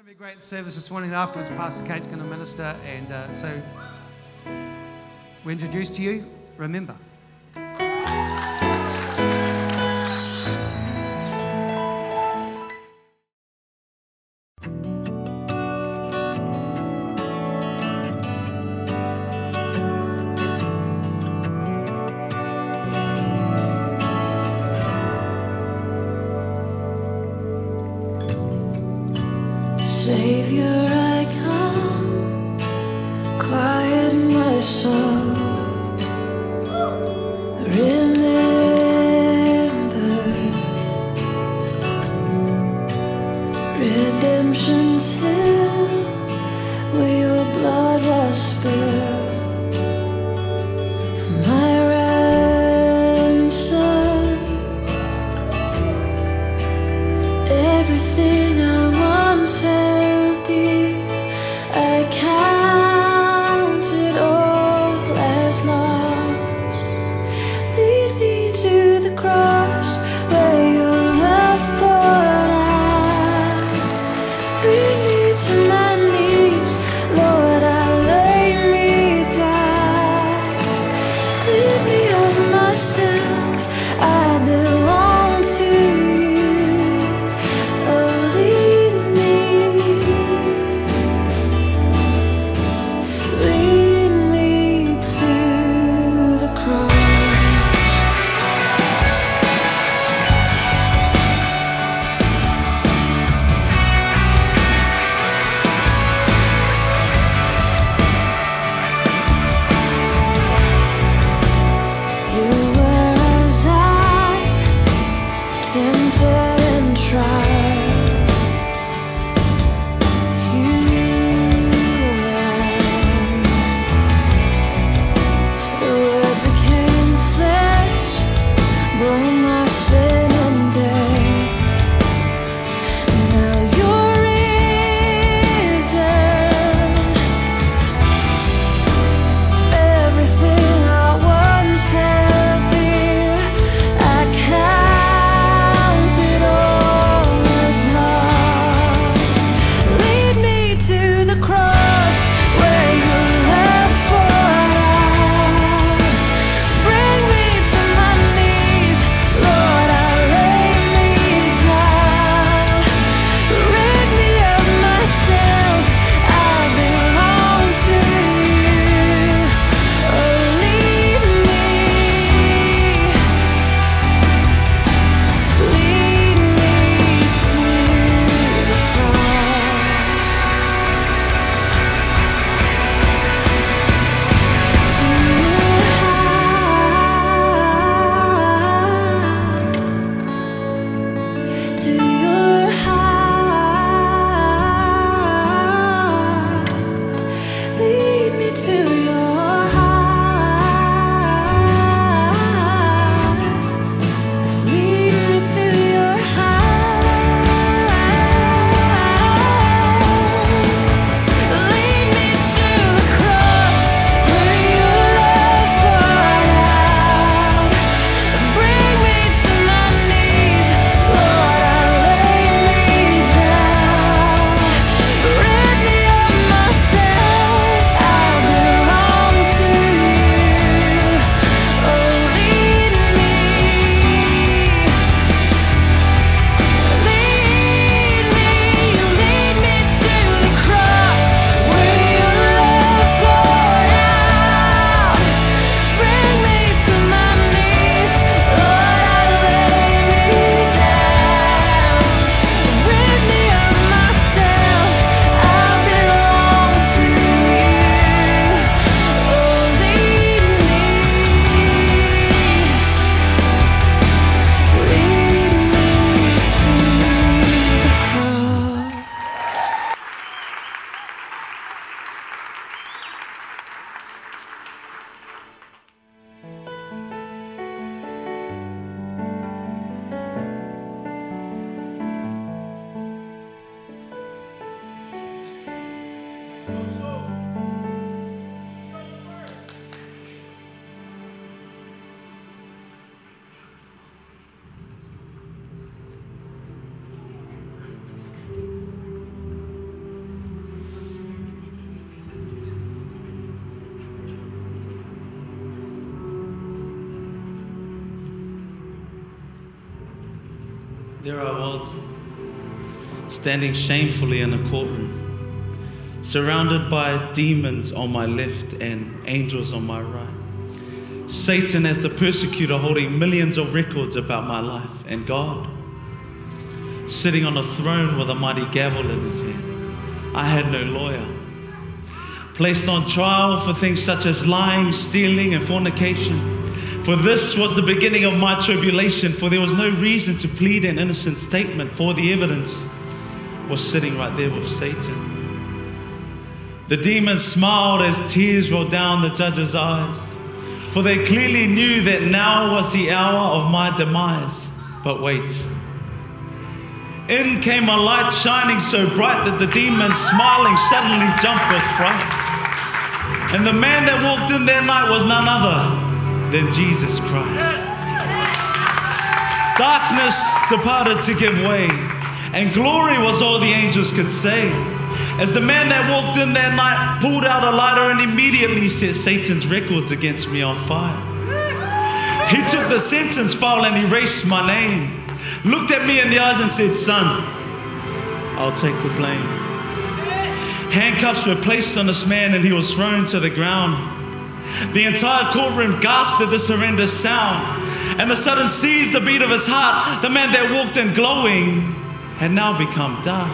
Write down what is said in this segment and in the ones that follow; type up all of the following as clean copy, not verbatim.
be a great service this morning. Afterwards, Pastor Kate's going to minister, and so we introduce to you, Remember. Savior, I come, quiet my soul. Remember, redemption's hill, where your blood was spilled for my ransom. Everything I once held dear, I count it all as lost. Lead me to the cross where your love poured out. Bring me to my knees, Lord, I lay me down. Rid me of myself, I belong to you. Oh, lead me to the cross. You were as I, tempted and tried. Human, the Word became flesh, bore my sin and death. Now you're risen. Everything I once held dear, I count it all as lost. Lead me to the cross where your love poured out. Bring me to my knees, Lord, I lay me down. Rid me of myself, I belong to you. Oh, lead me to the cross. To your heart, lead me to your heart, lead me to your heart, lead me to the cross where your love poured out. Bring me to my knees, Lord, I lay me down. Rid me of myself, I belong to you. Oh, lead me to the cross where your love poured out. Bring me to my knees, Lord, I lay me down. Rid me of myself, I belong to you. Oh, lead me to the cross. There I was, standing shamefully in a courtroom, surrounded by demons on my left and angels on my right. Satan as the persecutor holding millions of records about my life, and God sitting on a throne with a mighty gavel in his hand. I had no lawyer. Placed on trial for things such as lying, stealing, and fornication. For this was the beginning of my tribulation, for there was no reason to plead an innocent statement, for the evidence was sitting right there with Satan. The demons smiled as tears rolled down the judge's eyes, for they clearly knew that now was the hour of my demise. But wait. In came a light shining so bright that the demons smiling suddenly jumped with fright. And the man that walked in that night was none other than Jesus Christ. Darkness departed to give way, and glory was all the angels could say. As the man that walked in that night pulled out a lighter and immediately set Satan's records against me on fire. He took the sentence file and erased my name, looked at me in the eyes and said, "Son, I'll take the blame." Handcuffs were placed on this man and he was thrown to the ground. The entire courtroom gasped at this horrendous sound, and the sudden seized the beat of his heart. The man that walked in glowing had now become dark.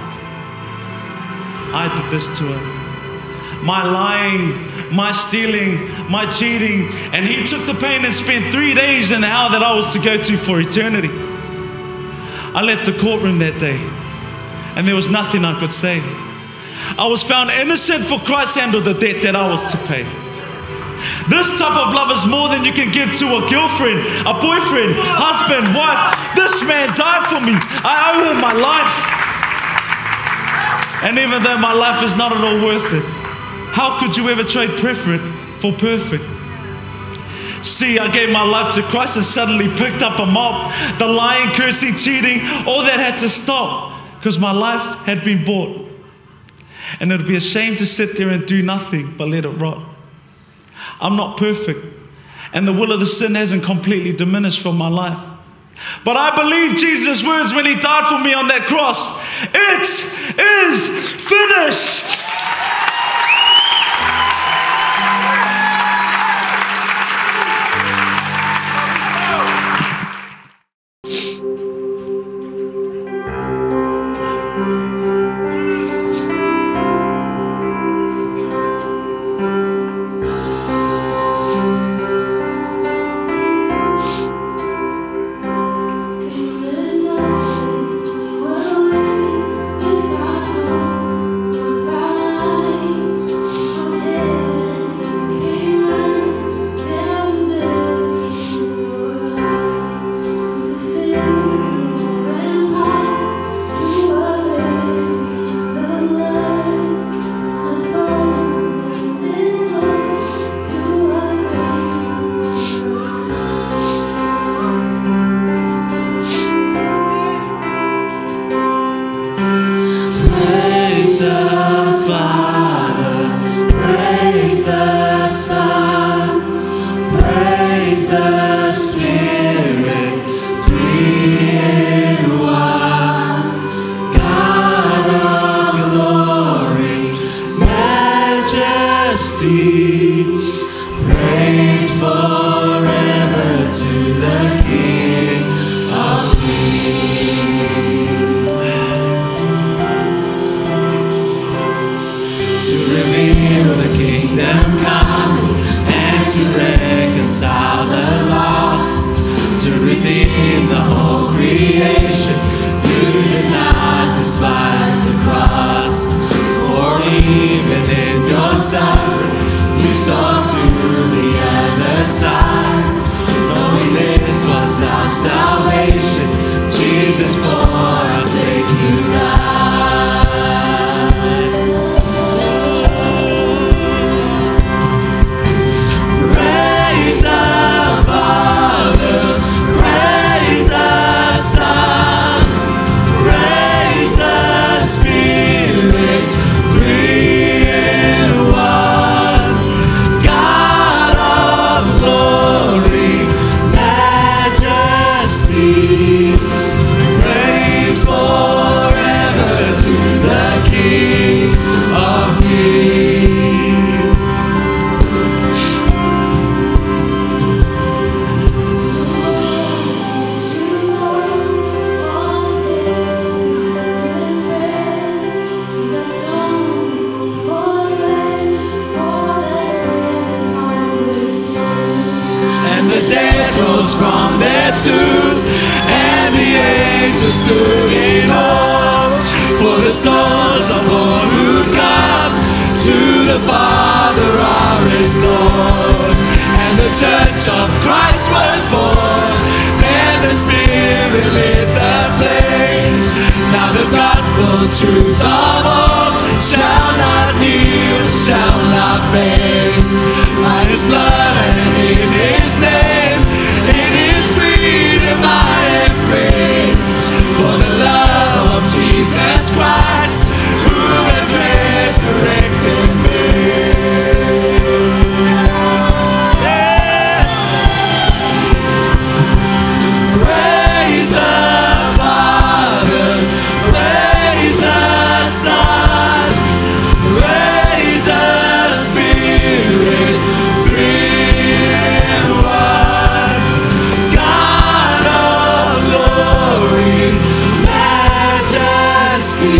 I did this to him. My lying, my stealing, my cheating, and he took the pain and spent 3 days in hell that I was to go to for eternity. I left the courtroom that day, and there was nothing I could say. I was found innocent, for Christ handled the debt that I was to pay. This type of love is more than you can give to a girlfriend, a boyfriend, husband, wife. This man died for me. I owe him my life. And even though my life is not at all worth it, how could you ever trade perfect for perfect? See, I gave my life to Christ and suddenly picked up a mop. The lying, cursing, cheating, all that had to stop, because my life had been bought. And it would be a shame to sit there and do nothing but let it rot. I'm not perfect, and the will of the sin hasn't completely diminished from my life. But I believe Jesus' words when he died for me on that cross. It is finished. Praise stood in awe, for the souls of all who come to the Father are restored. And the church of Christ was born, and the Spirit lit the flame. Now this gospel truth of all shall not kneel, shall not fade. By His blood and in His name, in His freedom I am free. For the love of Jesus Christ, who has resurrected me. Yes. Praise the Father, praise the Son, praise the Spirit, three in one. God of glory, majesty,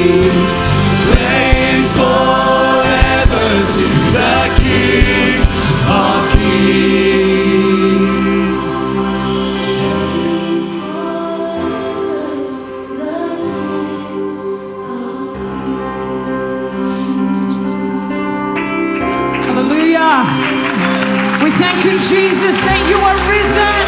reigns forever to the King of Kings. Hallelujah. We thank you, Jesus, that you are risen.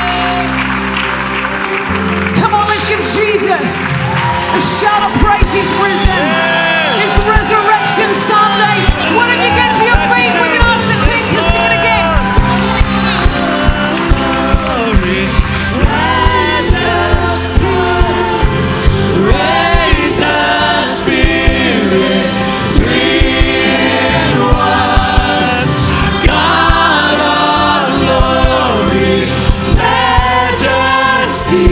Come on, let's give Jesus a shout of praise. He's risen. It's Resurrection Sunday. Why don't you get to your feet? We can ask the team to sing it again. Majesty, raise the Spirit, three in one. God of glory, majesty,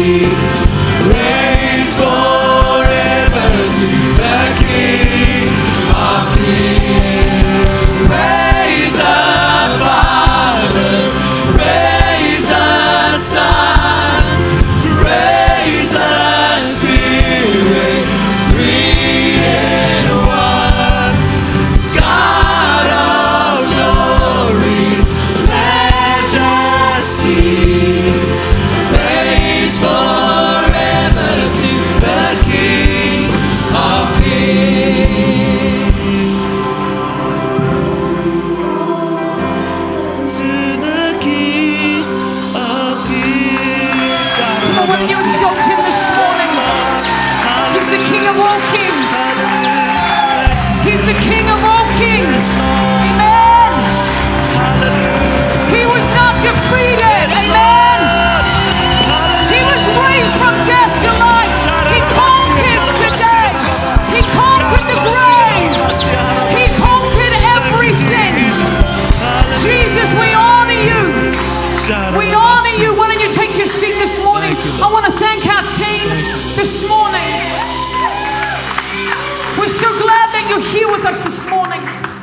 reigns forever to the King of Kings. Praise the Father, praise the Son, praise the Spirit, three in one. God of glory, majesty, reigns forever to the King of Kings. To the King of Kings. Come on, why don't you exalt him this morning? He's the King of all kings. He's the King of all kings. Amen. He was not defeated. Amen. He was raised from death to life. He conquered today. He conquered the grave. He conquered everything. Jesus, we honor you. We honor you. Why don't you take your seat this morning? I want to thank our team this morning. We're so glad that you're here with us this morning.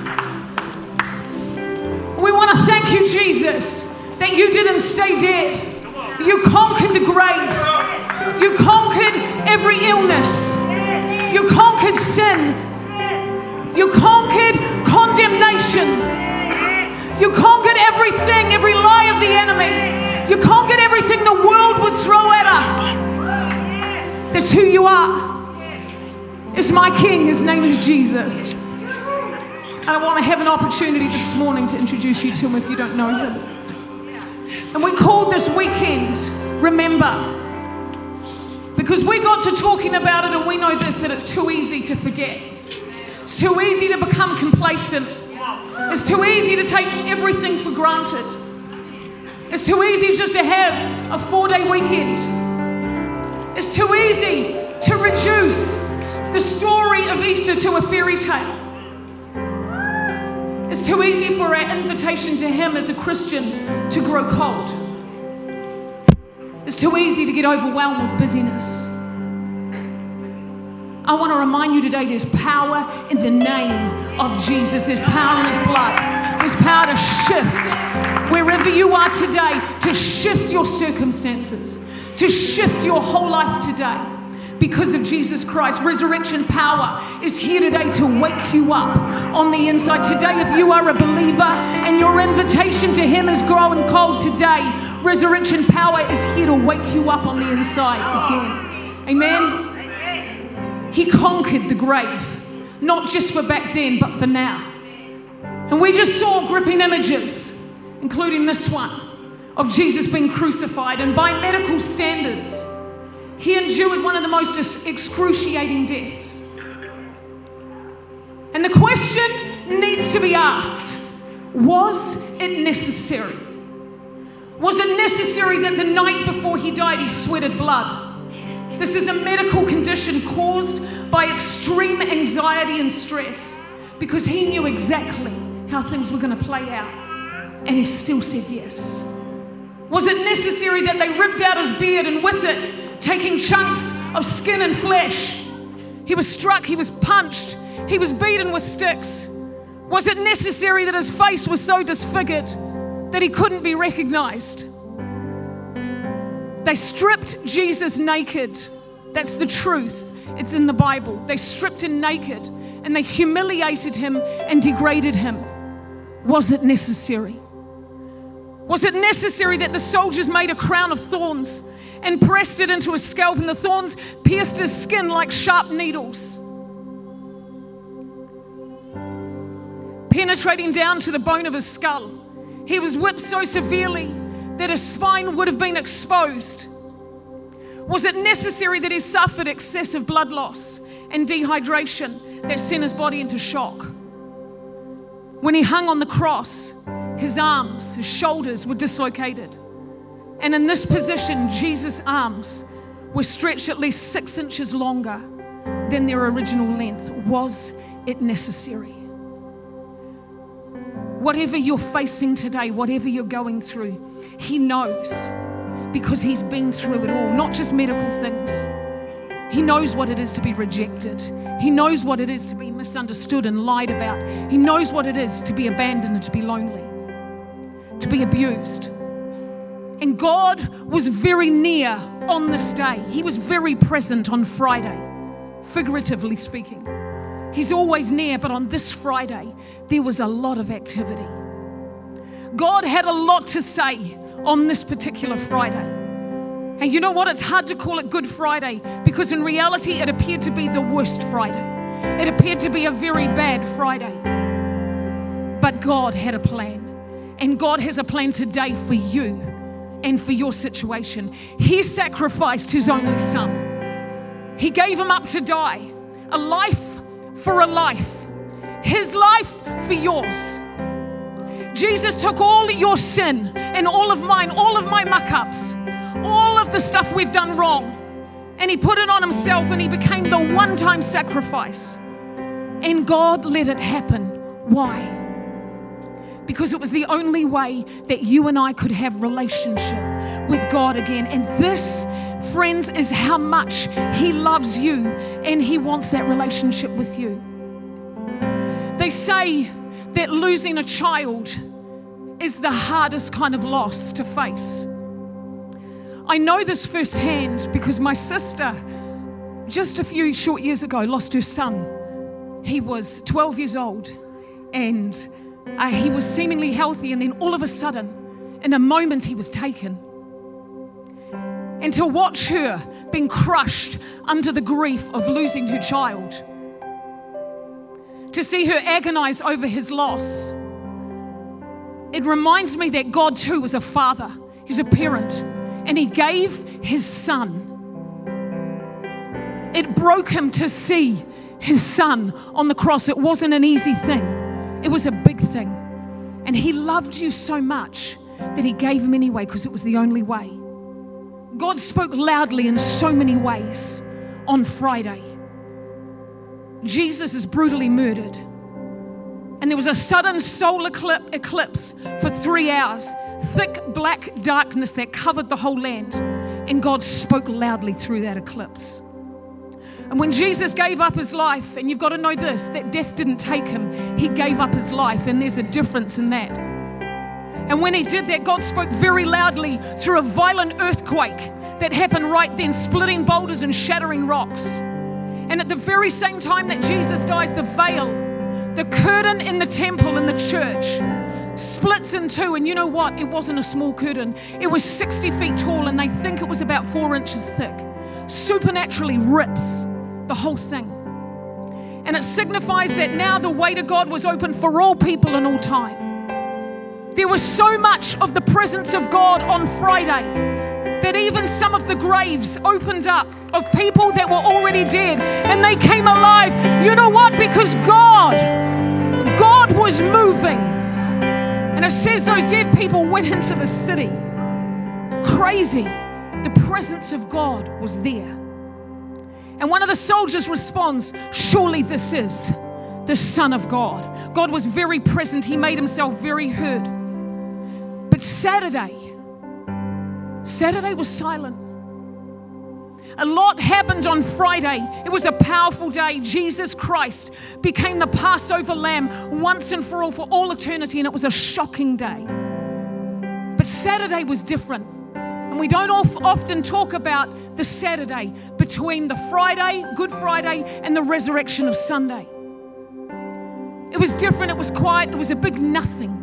We want to thank you, Jesus, that you didn't stay dead. You conquered the grave. You conquered every illness. You conquered sin. You conquered condemnation. You conquered everything, every lie of the enemy. You conquered everything the world would throw at us. That's who you are. It's my King. His name is Jesus. And I want to have an opportunity this morning to introduce you to him if you don't know him. And we called this weekend Remember. Because we got to talking about it and we know this, that it's too easy to forget. It's too easy to become complacent. It's too easy to take everything for granted. It's too easy just to have a 4-day weekend. It's too easy to reduce the story of Easter to a fairy tale. It's too easy for our invitation to him as a Christian to grow cold. It's too easy to get overwhelmed with busyness. I want to remind you today there's power in the name of Jesus. There's power in his blood. There's power to shift wherever you are today, to shift your circumstances, to shift your whole life today. Because of Jesus Christ, resurrection power is here today to wake you up on the inside. Today, if you are a believer and your invitation to him is growing cold today, resurrection power is here to wake you up on the inside again. Amen? He conquered the grave, not just for back then, but for now. And we just saw gripping images, including this one, of Jesus being crucified. And by medical standards, he endured one of the most excruciating deaths. And the question needs to be asked, was it necessary? Was it necessary that the night before he died, he sweated blood? This is a medical condition caused by extreme anxiety and stress, because he knew exactly how things were going to play out, and he still said yes. Was it necessary that they ripped out his beard and with it, taking chunks of skin and flesh? He was struck, he was punched, he was beaten with sticks. Was it necessary that his face was so disfigured that he couldn't be recognized? They stripped Jesus naked. That's the truth. It's in the Bible. They stripped him naked and they humiliated him and degraded him. Was it necessary? Was it necessary that the soldiers made a crown of thorns and pressed it into his scalp, and the thorns pierced his skin like sharp needles, penetrating down to the bone of his skull? He was whipped so severely that his spine would have been exposed. Was it necessary that he suffered excessive blood loss and dehydration that sent his body into shock? When he hung on the cross, his arms, his shoulders were dislocated. And in this position, Jesus' arms were stretched at least 6 inches longer than their original length. Was it necessary? Whatever you're facing today, whatever you're going through, he knows, because he's been through it all, not just medical things. He knows what it is to be rejected. He knows what it is to be misunderstood and lied about. He knows what it is to be abandoned and to be lonely, to be abused. And God was very near on this day. He was very present on Friday, figuratively speaking. He's always near, but on this Friday, there was a lot of activity. God had a lot to say on this particular Friday. And you know what? It's hard to call it Good Friday, because in reality, it appeared to be the worst Friday. It appeared to be a very bad Friday. But God had a plan. And God has a plan today for you and for your situation. He sacrificed his only son. He gave him up to die. A life for a life. His life for yours. Jesus took all your sin and all of mine, all of my muck-ups, all of the stuff we've done wrong, and he put it on himself, and he became the one-time sacrifice. And God let it happen. Why? Because it was the only way that you and I could have relationship with God again. And this, friends, is how much he loves you, and he wants that relationship with you. They say that losing a child is the hardest kind of loss to face. I know this firsthand because my sister, just a few short years ago, lost her son. He was 12 years old, and he was seemingly healthy, and then all of a sudden, in a moment, he was taken. And to watch her being crushed under the grief of losing her child, to see her agonize over his loss, it reminds me that God too was a father. He's a parent, and he gave his son. It broke him to see his son on the cross. It wasn't an easy thing. It was a big thing. And he loved you so much that he gave him anyway, because it was the only way. God spoke loudly in so many ways on Friday. Jesus is brutally murdered. And there was a sudden solar eclipse for 3 hours. Thick black darkness that covered the whole land. And God spoke loudly through that eclipse. And when Jesus gave up his life, and you've got to know this, that death didn't take him. He gave up his life, and there's a difference in that. And when he did that, God spoke very loudly through a violent earthquake that happened right then, splitting boulders and shattering rocks. And at the very same time that Jesus dies, the veil, the curtain in the temple in the church splits in two. And you know what? It wasn't a small curtain. It was 60 feet tall, and they think it was about 4 inches thick. supernaturally rips the whole thing. And it signifies that now the way to God was open for all people in all time. There was so much of the presence of God on Friday that even some of the graves opened up of people that were already dead and they came alive. You know what? Because God was moving. And it says those dead people went into the city. Crazy. The presence of God was there. And one of the soldiers responds, surely this is the Son of God. God was very present. He made himself very heard. But Saturday was silent. A lot happened on Friday. It was a powerful day. Jesus Christ became the Passover lamb once and for all eternity, and it was a shocking day. But Saturday was different. And we don't often talk about the Saturday between the Friday, Good Friday, and the resurrection of Sunday. It was different, it was quiet, it was a big nothing.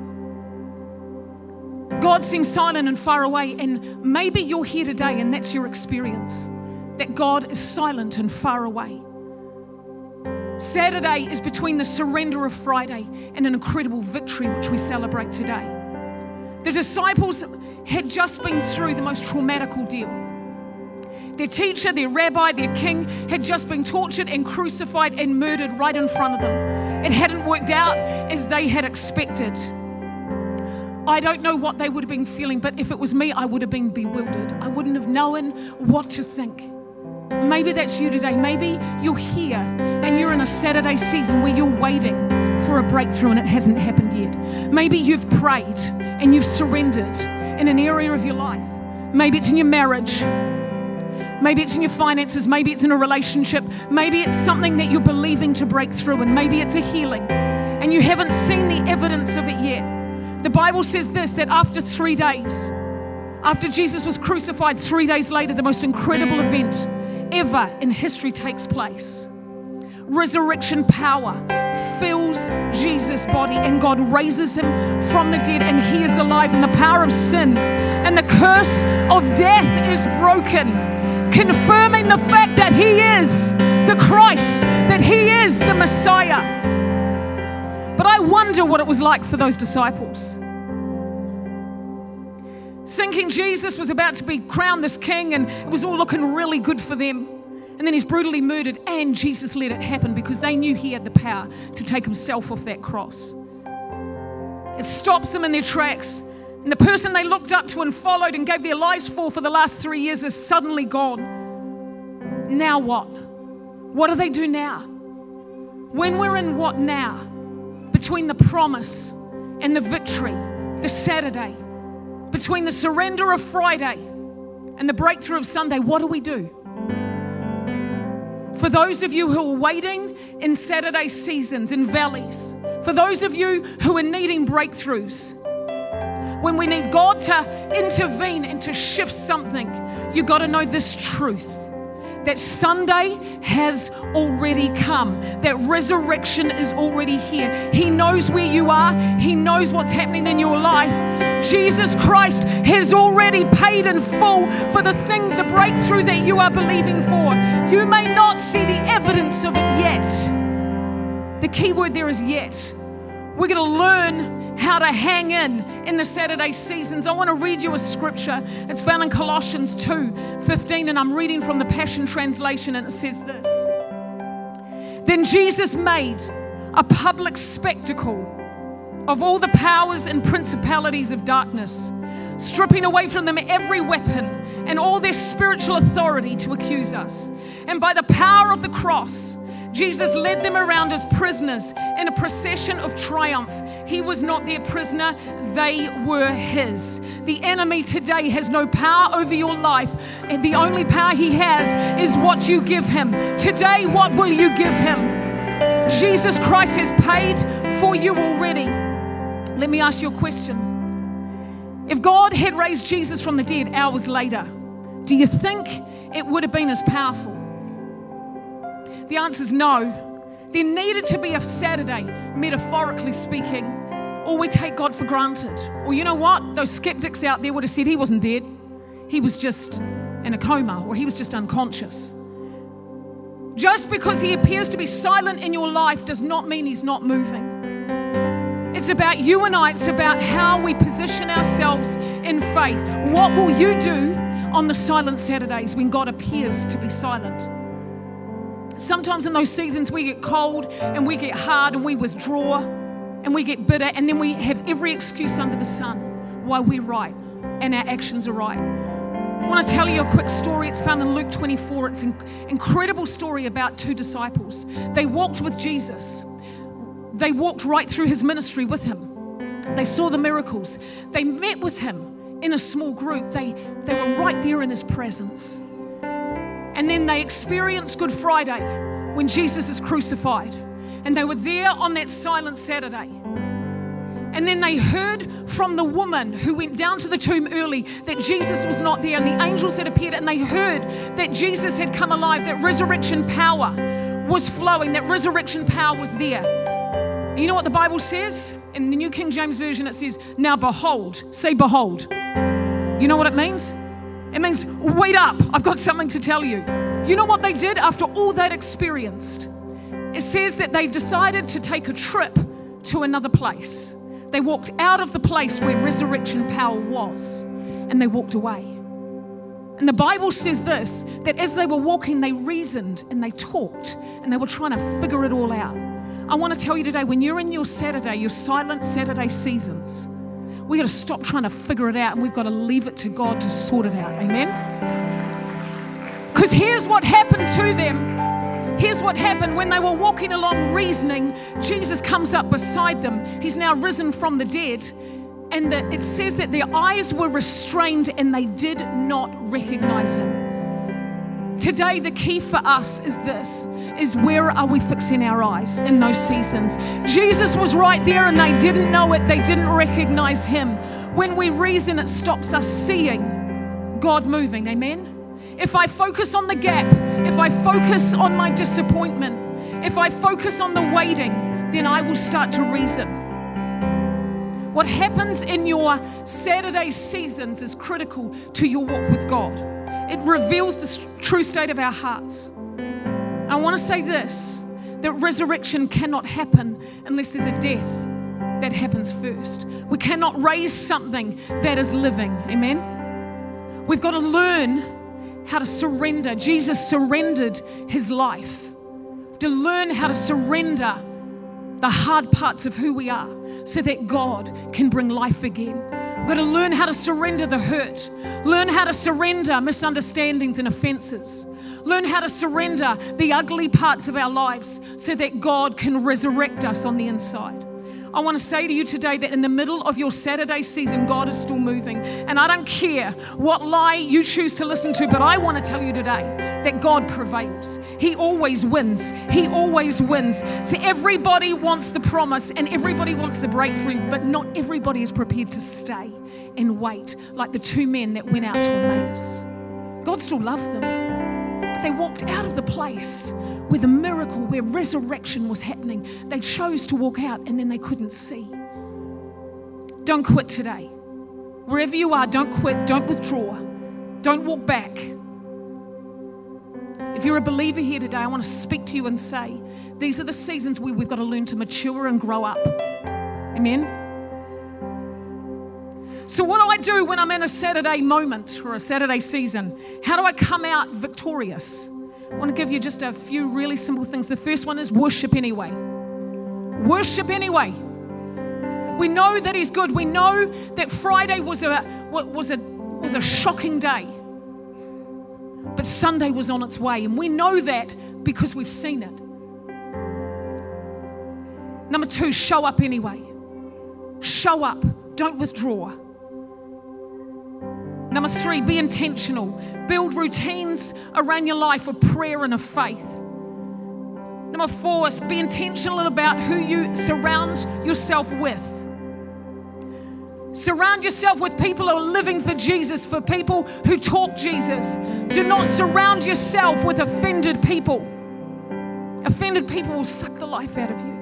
God seems silent and far away, and maybe you're here today and that's your experience, that God is silent and far away. Saturday is between the surrender of Friday and an incredible victory which we celebrate today. The disciples had just been through the most traumatic ordeal. Their teacher, their rabbi, their king had just been tortured and crucified and murdered right in front of them. It hadn't worked out as they had expected. I don't know what they would have been feeling, but if it was me, I would have been bewildered. I wouldn't have known what to think. Maybe that's you today. Maybe you're here and you're in a Saturday season where you're waiting for a breakthrough and it hasn't happened yet. Maybe you've prayed and you've surrendered in an area of your life. Maybe it's in your marriage. Maybe it's in your finances. Maybe it's in a relationship. Maybe it's something that you're believing to break through, and maybe it's a healing and you haven't seen the evidence of it yet. The Bible says this, that after 3 days, after Jesus was crucified, 3 days later, the most incredible event ever in history takes place. Resurrection power fills Jesus' body and God raises him from the dead and he is alive, and the power of sin and the curse of death is broken, confirming the fact that he is the Christ, that he is the Messiah. But I wonder what it was like for those disciples. Thinking Jesus was about to be crowned this king and it was all looking really good for them. And then he's brutally murdered, and Jesus let it happen because they knew he had the power to take himself off that cross. It stops them in their tracks. And the person they looked up to and followed and gave their lives for the last 3 years is suddenly gone. Now what? What do they do now? When we're in what now? Between the promise and the victory, the Saturday, between the surrender of Friday and the breakthrough of Sunday, what do we do? For those of you who are waiting in Saturday seasons, in valleys, for those of you who are needing breakthroughs, when we need God to intervene and to shift something, you got to know this truth, that Sunday has already come, that resurrection is already here. He knows where you are. He knows what's happening in your life. Jesus Christ has already paid in full for the thing, the breakthrough that you are believing for. You may not see the evidence of it yet. The key word there is yet. We're going to learn how to hang in the Saturday seasons. I want to read you a scripture. It's found in Colossians 2:15, and I'm reading from the Passion Translation, and it says this. Then Jesus made a public spectacle of all the powers and principalities of darkness, stripping away from them every weapon and all their spiritual authority to accuse us. And by the power of the cross, Jesus led them around as prisoners in a procession of triumph. He was not their prisoner, they were his. The enemy today has no power over your life, and the only power he has is what you give him. Today, what will you give him? Jesus Christ has paid for you already. Let me ask you a question. If God had raised Jesus from the dead hours later, do you think it would have been as powerful? The answer is no. There needed to be a Saturday, metaphorically speaking, or we take God for granted. Or you know what? Those skeptics out there would have said he wasn't dead. He was just in a coma, or he was just unconscious. Just because he appears to be silent in your life does not mean he's not moving. It's about you and I. It's about how we position ourselves in faith. What will you do on the silent Saturdays when God appears to be silent? Sometimes in those seasons we get cold and we get hard and we withdraw and we get bitter, and then we have every excuse under the sun why we're right and our actions are right. I want to tell you a quick story. It's found in Luke 24. It's an incredible story about two disciples. They walked with Jesus. They walked right through his ministry with him. They saw the miracles. They met with him in a small group. They were right there in his presence. And then they experienced Good Friday when Jesus is crucified. And they were there on that silent Saturday. And then they heard from the woman who went down to the tomb early that Jesus was not there, and the angels had appeared, and they heard that Jesus had come alive, that resurrection power was flowing, that resurrection power was there. And you know what the Bible says? In the New King James Version it says, now behold, say behold. You know what it means? It means wait up, I've got something to tell you. You know what they did after all they'd experienced? It says that they decided to take a trip to another place. They walked out of the place where resurrection power was, and they walked away. And the Bible says this, that as they were walking, they reasoned and they talked, and they were trying to figure it all out. I want to tell you today, when you're in your Saturday, your silent Saturday seasons, we got to stop trying to figure it out, and we've got to leave it to God to sort it out. Amen? Because here's what happened to them. Here's what happened when they were walking along reasoning. Jesus comes up beside them. He's now risen from the dead. And it says that their eyes were restrained and they did not recognize him. Today, the key for us is this, is where are we fixing our eyes in those seasons? Jesus was right there and they didn't know it. They didn't recognize him. When we reason, it stops us seeing God moving. Amen? If I focus on the gap, if I focus on my disappointment, if I focus on the waiting, then I will start to reason. What happens in your Saturday seasons is critical to your walk with God. It reveals the true state of our hearts. I want to say this, that resurrection cannot happen unless there's a death that happens first. We cannot raise something that is living. Amen? We've got to learn how to surrender. Jesus surrendered his life. To learn how to surrender the hard parts of who we are so that God can bring life again. We've got to learn how to surrender the hurt. Learn how to surrender misunderstandings and offenses. Learn how to surrender the ugly parts of our lives so that God can resurrect us on the inside. I want to say to you today that in the middle of your Saturday season, God is still moving. And I don't care what lie you choose to listen to, but I want to tell you today that God prevails. He always wins. He always wins. So everybody wants the promise and everybody wants the breakthrough, but not everybody is prepared to stay and wait like the two men that went out to Emmaus. God still loved them, but they walked out of the place where the miracle, where resurrection was happening. They chose to walk out and then they couldn't see. Don't quit today. Wherever you are, don't quit, don't withdraw, don't walk back. If you're a believer here today, I want to speak to you and say, these are the seasons where we've got to learn to mature and grow up. Amen? So what do I do when I'm in a Saturday moment or a Saturday season? How do I come out victorious? I want to give you just a few really simple things. The first one is worship anyway. Worship anyway. We know that he's good. We know that Friday was a shocking day. But Sunday was on its way. And we know that because we've seen it. Number two, show up anyway. Show up. Don't withdraw. Number three, be intentional. Build routines around your life of prayer and of faith. Number four is be intentional about who you surround yourself with. Surround yourself with people who are living for Jesus, for people who talk Jesus. Do not surround yourself with offended people. Offended people will suck the life out of you.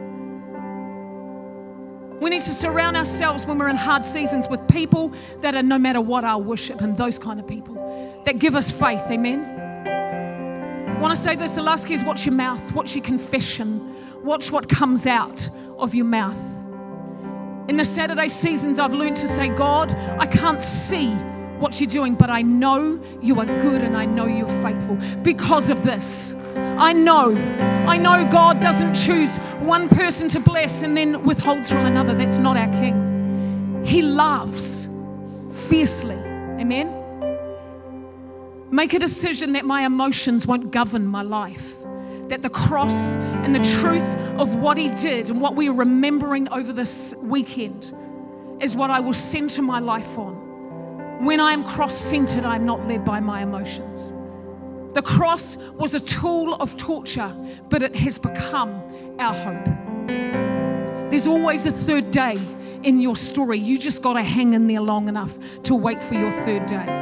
We need to surround ourselves when we're in hard seasons with people that are no matter what our worship, and those kind of people that give us faith. Amen. I want to say this, the last key is watch your mouth, watch your confession, watch what comes out of your mouth. In the Saturday seasons, I've learned to say, God, I can't see what you're doing, but I know you are good and I know you're faithful. Because of this, I know God doesn't choose one person to bless and then withholds from another. That's not our King. He loves fiercely. Amen. Make a decision that my emotions won't govern my life. That the cross and the truth of what he did and what we're remembering over this weekend is what I will center my life on. When I am cross-centered, I am not led by my emotions. The cross was a tool of torture, but it has become our hope. There's always a third day in your story. You just got to hang in there long enough to wait for your third day.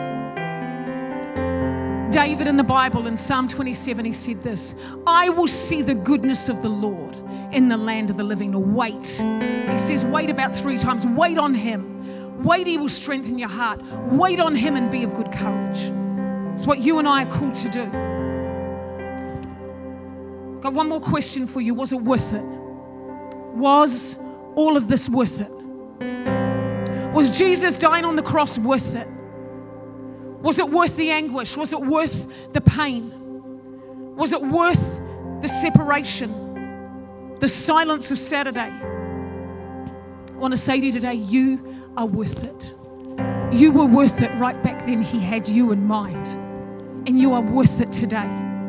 David in the Bible, in Psalm 27, he said this, I will see the goodness of the Lord in the land of the living. Wait. He says, wait about 3 times. Wait on him. Wait, he will strengthen your heart. Wait on him and be of good courage. It's what you and I are called to do. Got one more question for you. Was it worth it? Was all of this worth it? Was Jesus dying on the cross worth it? Was it worth the anguish? Was it worth the pain? Was it worth the separation? The silence of Saturday? I want to say to you today, you are worth it. You were worth it right back then. He had you in mind. And you are worth it today.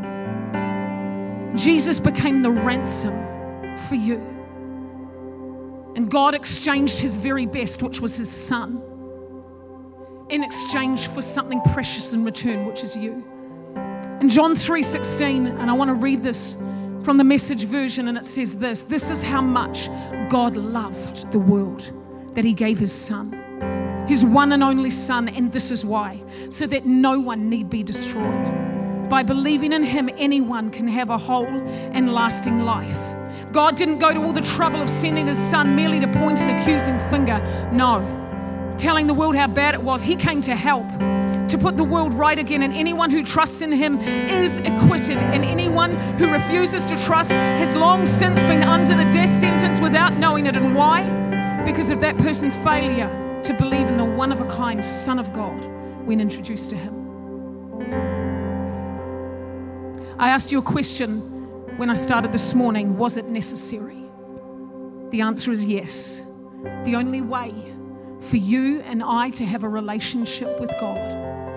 Jesus became the ransom for you. And God exchanged his very best, which was his son, in exchange for something precious in return, which is you. In John 3:16, and I want to read this from the Message version, and it says this, this is how much God loved the world, that he gave his son, his one and only son, and this is why, so that no one need be destroyed. By believing in him, anyone can have a whole and lasting life. God didn't go to all the trouble of sending his son merely to point an accusing finger. No. Telling the world how bad it was. He came to help, to put the world right again, and anyone who trusts in him is acquitted, and anyone who refuses to trust has long since been under the death sentence without knowing it. And why? Because of that person's failure to believe in the one-of-a-kind Son of God when introduced to him. I asked you a question when I started this morning, was it necessary? The answer is yes. The only way for you and I to have a relationship with God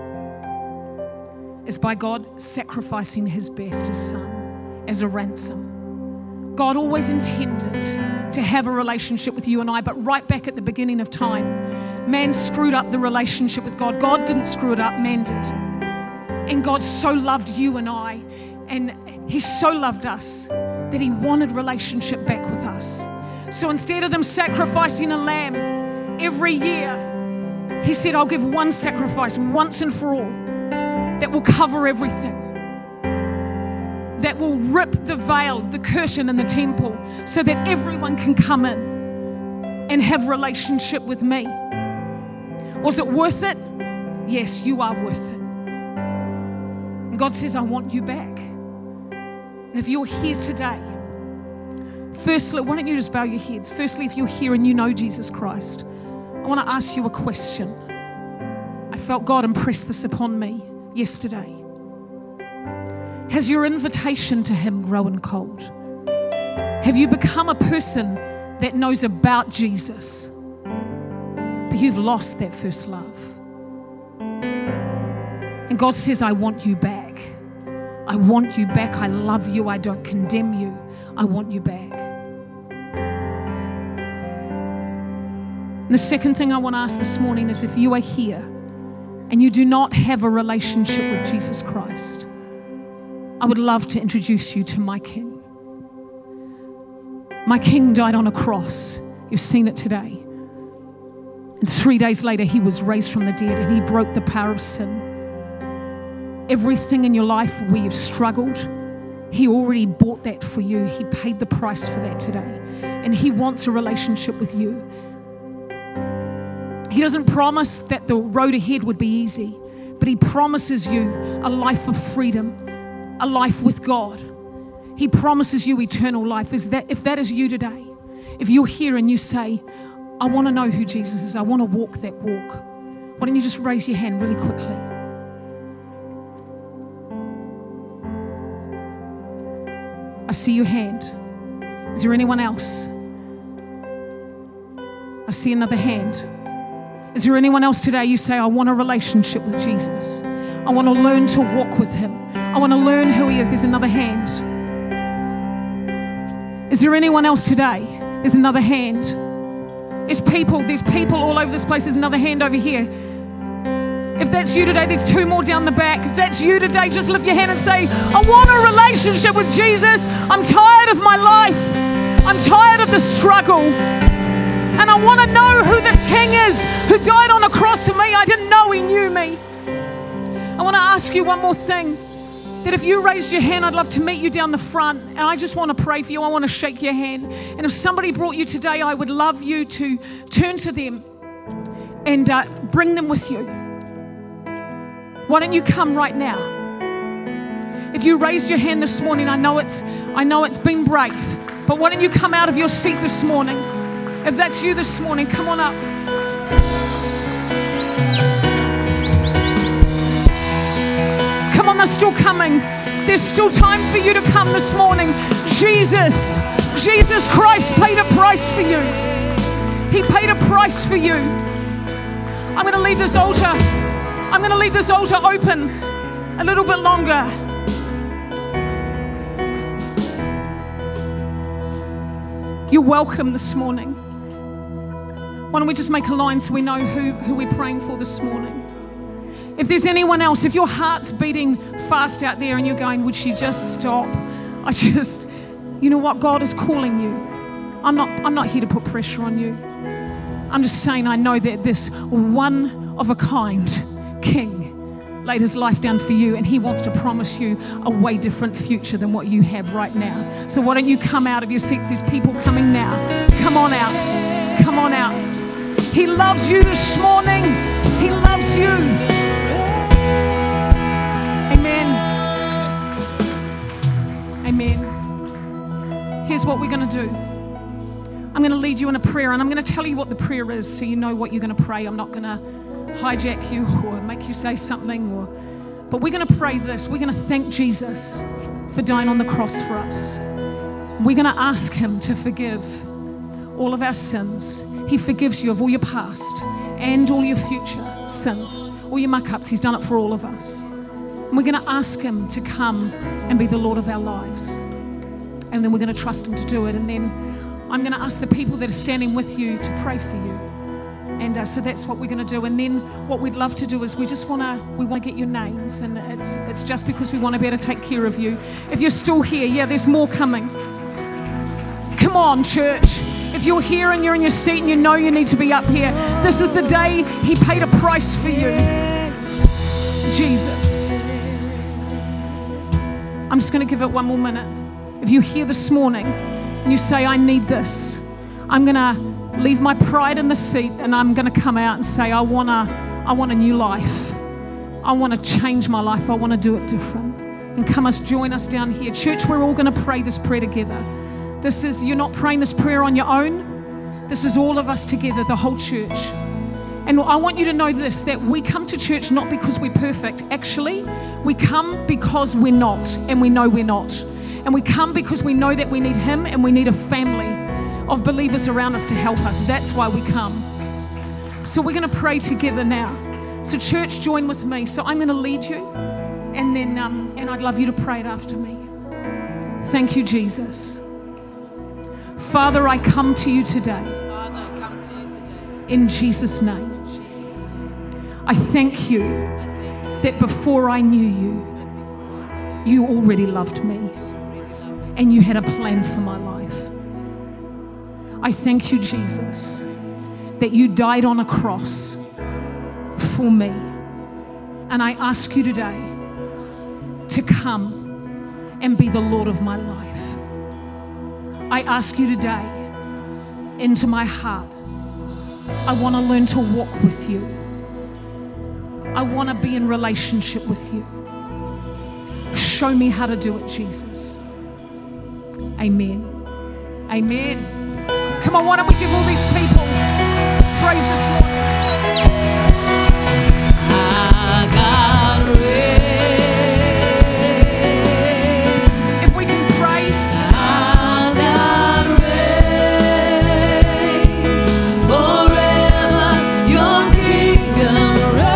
is by God sacrificing his best, his son, as a ransom. God always intended to have a relationship with you and I, but right back at the beginning of time, man screwed up the relationship with God. God didn't screw it up, man did. And God so loved you and I, and he so loved us that he wanted relationship back with us. So instead of them sacrificing a lamb every year, he said, I'll give one sacrifice once and for all that will cover everything, that will rip the veil, the curtain in the temple, so that everyone can come in and have relationship with me. Was it worth it? Yes, you are worth it. And God says, I want you back. And if you're here today, firstly, why don't you just bow your heads? Firstly, if you're here and you know Jesus Christ, I want to ask you a question. I felt God impress this upon me yesterday. Has your invitation to him grown cold? Have you become a person that knows about Jesus, but you've lost that first love? And God says, I want you back. I want you back. I love you. I don't condemn you. I want you back. And the second thing I want to ask this morning is if you are here and you do not have a relationship with Jesus Christ, I would love to introduce you to my King. My King died on a cross. You've seen it today. And 3 days later, he was raised from the dead and he broke the power of sin. Everything in your life where you've struggled, he already bought that for you. He paid the price for that today. And he wants a relationship with you. He doesn't promise that the road ahead would be easy, but He promises you a life of freedom, a life with God. He promises you eternal life. If that is you today, if you're here and you say, I want to know who Jesus is, I want to walk that walk, why don't you just raise your hand really quickly? I see your hand. Is there anyone else? I see another hand. Is there anyone else today you say, I want a relationship with Jesus? I want to learn to walk with Him. I want to learn who He is. There's another hand. Is there anyone else today? There's another hand. There's people all over this place. There's another hand over here. If that's you today, there's two more down the back. If that's you today, just lift your hand and say, I want a relationship with Jesus. I'm tired of my life. I'm tired of the struggle. And I want to know who this King is who died on a cross for me. I didn't know He knew me. I want to ask you one more thing. That if you raised your hand, I'd love to meet you down the front. And I just want to pray for you. I want to shake your hand. And if somebody brought you today, I would love you to turn to them and bring them with you. Why don't you come right now? If you raised your hand this morning, I know it's been brave, but why don't you come out of your seat this morning? If that's you this morning, come on up. Come on, they're still coming. There's still time for you to come this morning. Jesus Christ paid a price for you. He paid a price for you. I'm going to leave this altar open a little bit longer. You're welcome this morning. Why don't we just make a line so we know who we're praying for this morning? If there's anyone else, if your heart's beating fast out there and you're going, would she just stop? You know what? God is calling you. I'm not here to put pressure on you. I'm just saying I know that this one of a kind King laid His life down for you, and He wants to promise you a way different future than what you have right now. So why don't you come out of your seats? There's people coming now. Come on out. Come on out. He loves you this morning. He loves you. Amen. Amen. Here's what we're going to do. I'm going to lead you in a prayer, and I'm going to tell you what the prayer is so you know what you're going to pray. I'm not going to hijack you or make you say something, but we're going to pray this. We're going to thank Jesus for dying on the cross for us. We're going to ask Him to forgive all of our sins. He forgives you of all your past and all your future sins, all your muck-ups. He's done it for all of us. And we're going to ask Him to come and be the Lord of our lives. And then we're going to trust Him to do it. And then I'm going to ask the people that are standing with you to pray for you. And so that's what we're going to do. And then what we'd love to do is we want to get your names. And it's just because we want to be able to take care of you. If you're still here, yeah, there's more coming. Come on, church. If you're here and you're in your seat and you know you need to be up here, this is the day He paid a price for you. Jesus. I'm just going to give it one more minute. If you're here this morning and you say, I need this, I'm going to leave my pride in the seat and I'm going to come out and say, I want a new life. I want to change my life. I want to do it different. And come join us down here. Church, we're all going to pray this prayer together. You're not praying this prayer on your own. This is all of us together, the whole church. And I want you to know this, that we come to church not because we're perfect. Actually, we come because we're not, and we know we're not. And we come because we know that we need Him and we need a family of believers around us to help us. That's why we come. So we're going to pray together now. So church, join with me. So I'm going to lead you, and then and I'd love you to pray it after me. Thank you, Jesus. Father, I come to you today. In Jesus' name. I thank you that before I knew you, you already loved me and you had a plan for my life. I thank you, Jesus, that you died on a cross for me. And I ask you today to come and be the Lord of my life. I ask you today into my heart. I want to learn to walk with you. I want to be in relationship with you. Show me how to do it, Jesus. Amen. Amen. Come on, why don't we give all these people praise this morning? If we can pray. Forever your kingdom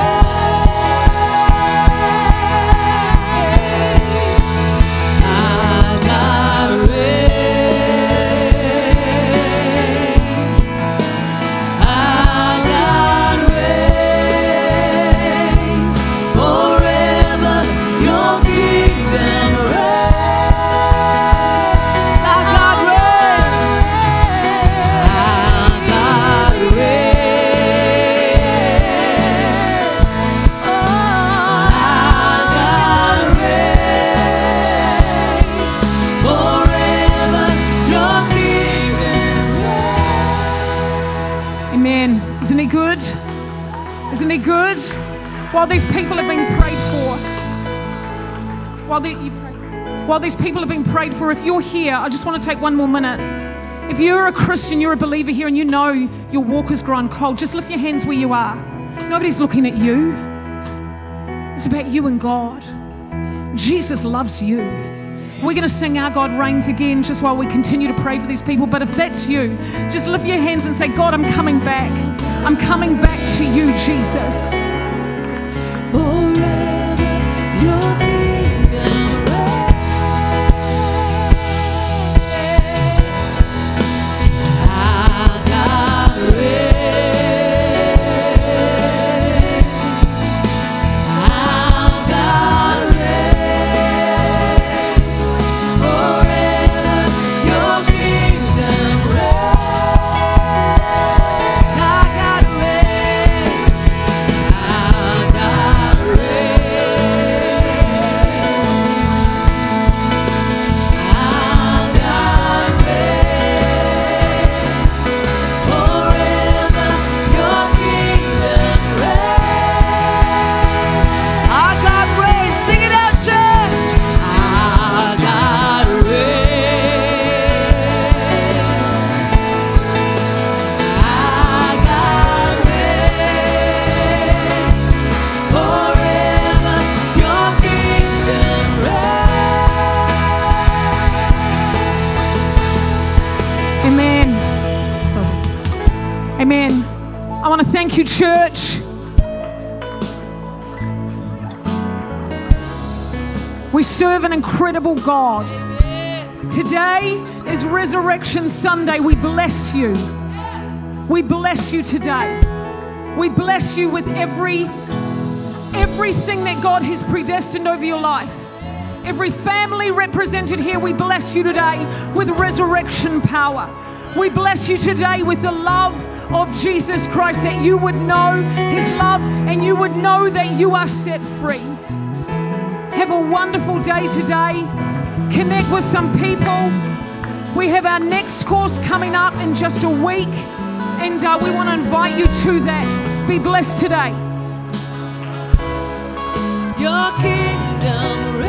Isn't he good? While these people have been prayed for, while these people have been prayed for, if you're here, I just want to take one more minute. If you're a Christian, you're a believer here, and you know your walk has grown cold, just lift your hands where you are. Nobody's looking at you. It's about you and God. Jesus loves you. We're going to sing Our God Reigns again just while we continue to pray for these people. But if that's you, just lift your hands and say, God, I'm coming back. I'm coming back to you, Jesus. forever your kingdom Our God reigns. Our God reigns. Forever your kingdom reigns. Our God reigns. Our God Amen. I want to thank you, church. We serve an incredible God. Today is Resurrection Sunday. We bless you. We bless you today. We bless you with everything that God has predestined over your life. Every family represented here, we bless you today with resurrection power. We bless you today with the love of Jesus Christ, that you would know His love and you would know that you are set free. Have a wonderful day today. Connect with some people. We have our next course coming up in just a week, and we want to invite you to that. Be blessed today. Your kingdom